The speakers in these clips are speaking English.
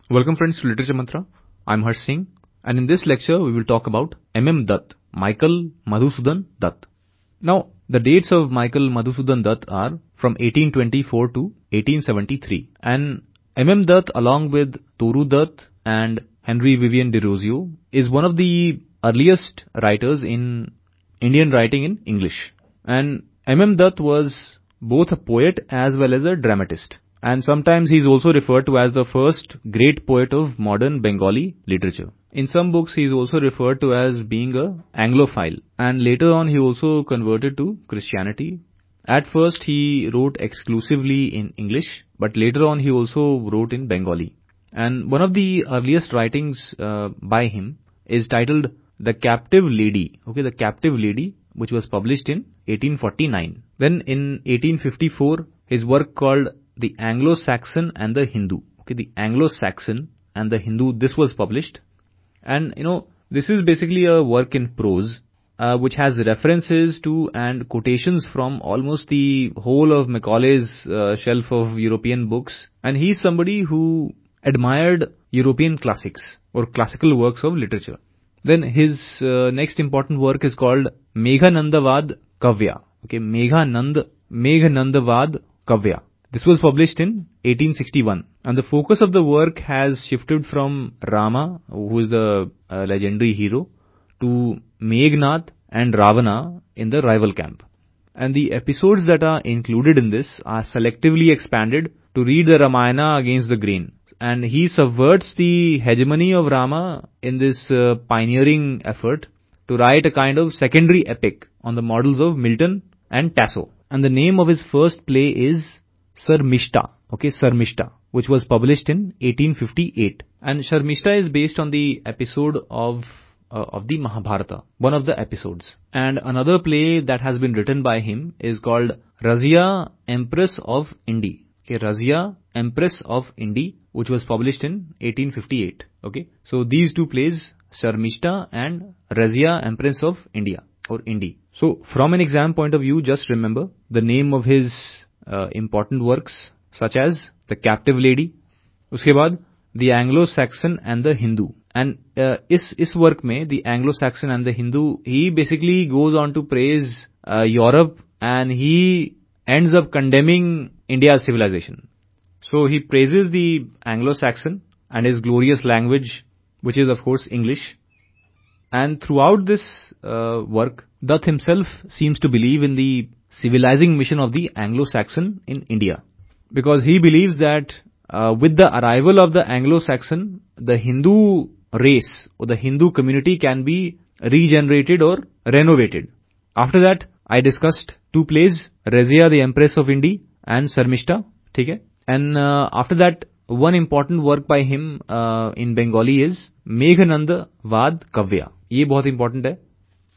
Welcome friends to Literature Mantra. I'm Harsh Singh, and in this lecture we will talk about M.M. Dutt, Michael Madhusudan Dutt. Now, the dates of Michael Madhusudan Dutt are from 1824 to 1873, and M.M. Dutt, along with Toru Dutt and Henry Vivian Desrosiers, is one of the earliest writers in Indian writing in English. And M.M. Dutt was both a poet as well as a dramatist. And sometimes he is also referred to as the first great poet of modern Bengali literature. In some books he is also referred to as being a Anglophile, and later on he also converted to Christianity. At first he wrote exclusively in English, but later on he also wrote in Bengali. And one of the earliest writings by him is titled The Captive Lady, The Captive Lady, which was published in 1849. Then in 1854 his work called The Anglo-Saxon and the Hindu. The Anglo-Saxon and the Hindu, this was published. And this is basically a work in prose, which has references to and quotations from almost the whole of Macaulay's shelf of European books. And he's somebody who admired European classics or classical works of literature. Then his next important work is called Meghanandavad Kavya. Meghanandavad Kavya. This was published in 1861, and the focus of the work has shifted from Rama, who is the legendary hero, to Meghnath and Ravana in the rival camp. And the episodes that are included in this are selectively expanded to read the Ramayana against the grain. And he subverts the hegemony of Rama in this pioneering effort to write a kind of secondary epic on the models of Milton and Tasso. And the name of his first play is Sharmishta, Sharmishta, which was published in 1858. And Sharmishta is based on the episode of the Mahabharata, one of the episodes. And another play that has been written by him is called Razia, Empress of Indi. Razia, Empress of Indi, which was published in 1858. So these two plays, Sharmishta and Razia, Empress of India or Indi. So from an exam point of view, just remember the name of his important works such as The Captive Lady, उसके बाद The Anglo-Saxon and the Hindu. And इस work में The Anglo-Saxon and the Hindu, he basically goes on to praise Europe, and he ends up condemning India's civilization. So he praises the Anglo-Saxon and his glorious language, which is of course English. And throughout this work, Dutt himself seems to believe in the civilizing mission of the Anglo-Saxon in India, because he believes that with the arrival of the Anglo-Saxon, the Hindu race or the Hindu community can be regenerated or renovated. After that, I discussed two plays, Razia, the Empress of Indi, and Sharmishta. And after that, one important work by him in Bengali is Meghanandavad Kavya. ये बहुत important है.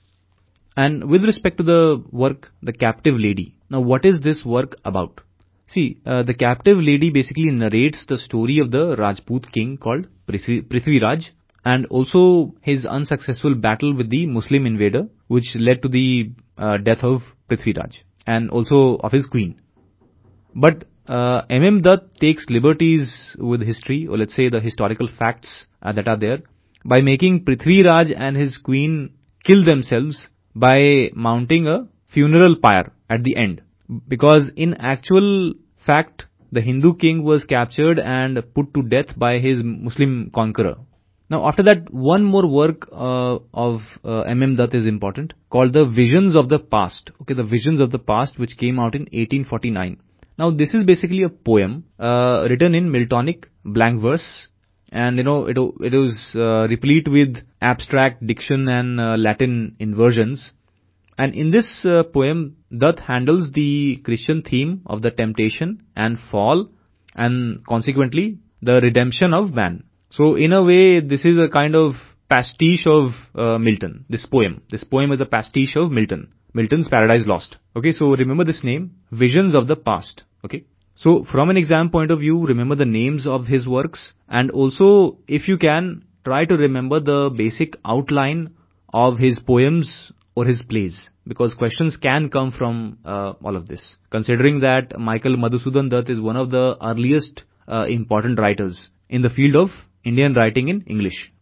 And with respect to the work, The Captive Lady. Now, what is this work about? See, The Captive Lady basically narrates the story of the Rajput king called Prithviraj, and also his unsuccessful battle with the Muslim invader, which led to the death of Prithviraj, and also of his queen. But M.M. Dutt takes liberties with history, or let's say the historical facts that are there, by making Prithviraj and his queen kill themselves by mounting a funeral pyre at the end. Because in actual fact, the Hindu king was captured and put to death by his Muslim conqueror. Now after that, one more work of M.M. Dutt is important, called The Visions of the Past. The Visions of the Past, which came out in 1849. Now this is basically a poem written in Miltonic blank verse, and it was replete with abstract diction and Latin inversions. And in this poem, Dutt handles the Christian theme of the temptation and fall, and consequently the redemption of man. So in a way, this is a kind of pastiche of Milton. This poem is a pastiche of Milton's Paradise Lost. So remember this name, Visions of the Past. So from an exam point of view, remember the names of his works, and also if you can, try to remember the basic outline of his poems or his plays, because questions can come from all of this. Considering that Michael Madhusudan Dutt is one of the earliest important writers in the field of Indian writing in English.